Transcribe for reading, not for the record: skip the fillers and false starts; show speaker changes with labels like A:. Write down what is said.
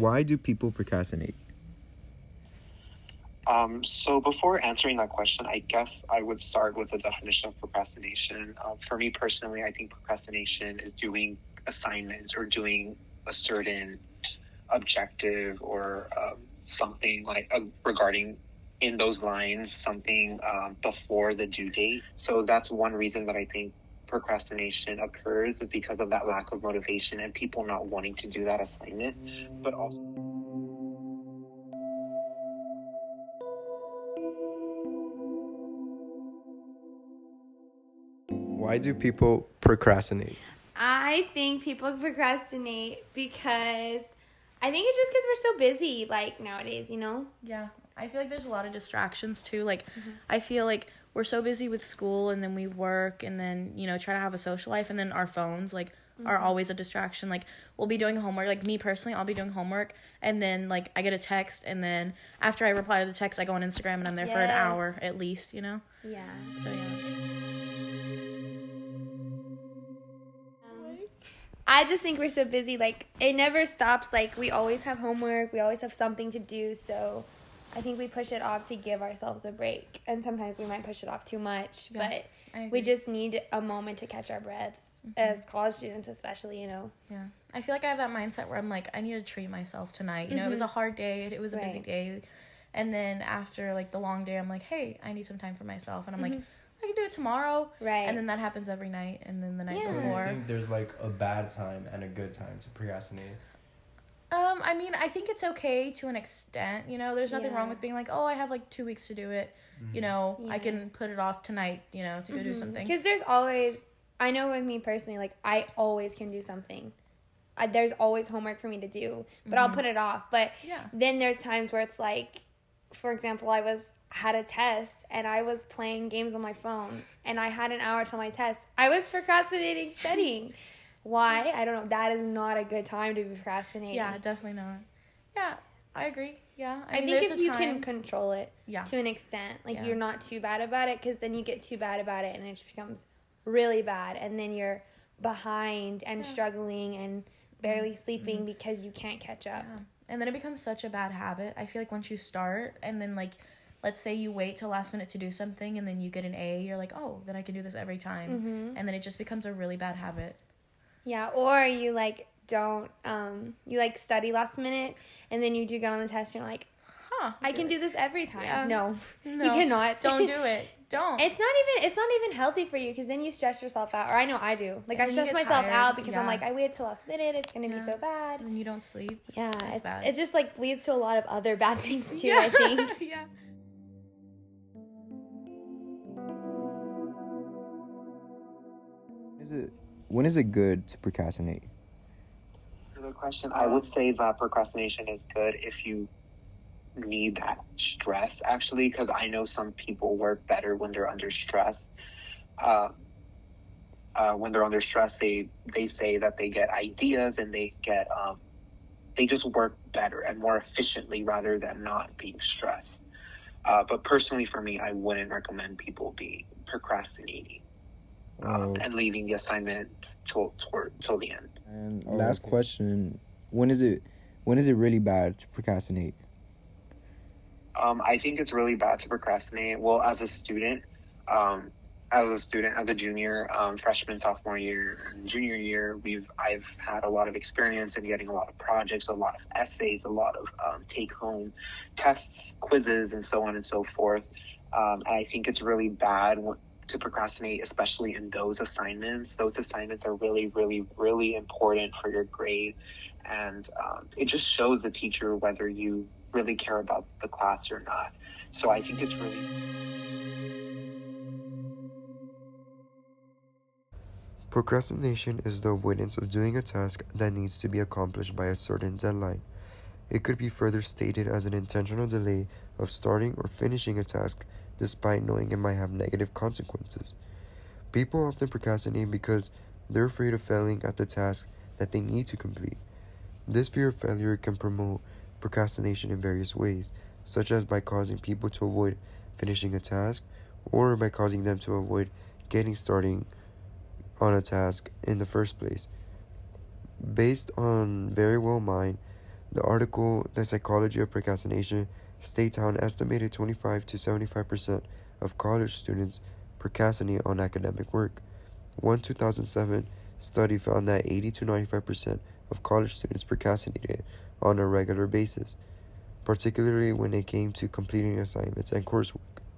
A: why do people procrastinate?
B: So before answering that question, I guess I would start with the definition of procrastination. For me personally, I think procrastination is doing assignments or doing a certain objective or something like regarding in those lines, something before the due date. So that's one reason that I think procrastination occurs, is because of that lack of motivation and people not wanting to do that assignment, but also
A: Why do people procrastinate?
C: I think people procrastinate because I think it's just because we're so busy, like, nowadays, you know?
D: Yeah. I feel like there's a lot of distractions, too. Like, I feel like we're so busy with school, and then we work, and then, you know, try to have a social life, and then our phones, like, are always a distraction. Like, we'll be doing homework. Like, me personally, I'll be doing homework, and then, like, I get a text, and then after I reply to the text, I go on Instagram, and I'm there for an hour at least, you know?
C: Yeah.
D: So, yeah.
C: I just think we're so busy, like, it never stops. Like, we always have homework, we always have something to do, so I think we push it off to give ourselves a break, and sometimes we might push it off too much, but we just need a moment to catch our breaths, as college students especially, you know.
D: Yeah. I feel like I have that mindset where I'm like, I need to treat myself tonight. You know, it was a hard day, it was a busy day, and then after, like, the long day, I'm like, hey, I need some time for myself, and I'm like, I can do it tomorrow.
C: Right.
D: And then that happens every night, and then the night
A: So
D: before.
A: you think there's like a bad time and a good time to procrastinate?
D: I mean, I think it's okay to an extent, you know, there's nothing wrong with being like, oh, I have like 2 weeks to do it, you know, I can put it off tonight, you know, to go do something.
C: Because there's always, I know with me personally, like, I always can do something. There's always homework for me to do, but I'll put it off. But then there's times where it's like, for example, had a test and I was playing games on my phone and I had an hour till my test. I was procrastinating studying. Why? I don't know. That is not a good time to be procrastinating.
D: Yeah, definitely not. Yeah, I agree. Yeah.
C: I
D: mean,
C: think if you can control it to an extent, like
D: Yeah.
C: you're not too bad about it, because then you get too bad about it and it just becomes really bad, and then you're behind and struggling and barely sleeping because you can't catch up.
D: Yeah. And then it becomes such a bad habit. I feel like once you start and then, like, let's say you wait till last minute to do something and then you get an A, you're like, oh, then I can do this every time. And then it just becomes a really bad habit.
C: Yeah, or you, like, don't, you, like, study last minute and then you do get on the test and you're like, I can do this every time.
D: Yeah.
C: No, you cannot.
D: Don't do it. Don't.
C: It's not even healthy for you, because then you stress yourself out. Or I know I do. Like, I stress myself out because I'm like, I waited till last minute. It's going to be so bad.
D: And you don't sleep.
C: Yeah,
D: it's bad.
C: It just, like, leads to a lot of other bad things, too, I think.
D: Yeah.
A: When is it good to procrastinate?
B: Good question. I would say that procrastination is good if you need that stress, actually, because I know some people work better when they're under stress. When they're under stress, they say that they get ideas and they just work better and more efficiently rather than not being stressed. But personally, for me, I wouldn't recommend people be procrastinating and leaving the assignment till the end.
A: And last question: when is it really bad to procrastinate?
B: I think it's really bad to procrastinate. Well, as a student, as a junior, freshman, sophomore year, and junior year, I've had a lot of experience in getting a lot of projects, a lot of essays, a lot of take-home tests, quizzes, and so on and so forth. And I think it's really bad to procrastinate, especially in those assignments. Those assignments are really, really, really important for your grade, and it just shows the teacher whether you really care about the class or not. So I think it's really...
E: Procrastination is the avoidance of doing a task that needs to be accomplished by a certain deadline. It could be further stated as an intentional delay of starting or finishing a task despite knowing it might have negative consequences. People often procrastinate because they're afraid of failing at the task that they need to complete. This fear of failure can promote procrastination in various ways, such as by causing people to avoid finishing a task, or by causing them to avoid getting started on a task in the first place. Based on very well mind, The article, The Psychology of Procrastination, states how an estimated 25 to 75% of college students procrastinate on academic work. One 2007 study found that 80 to 95% of college students procrastinated on a regular basis, particularly when it came to completing assignments and coursework.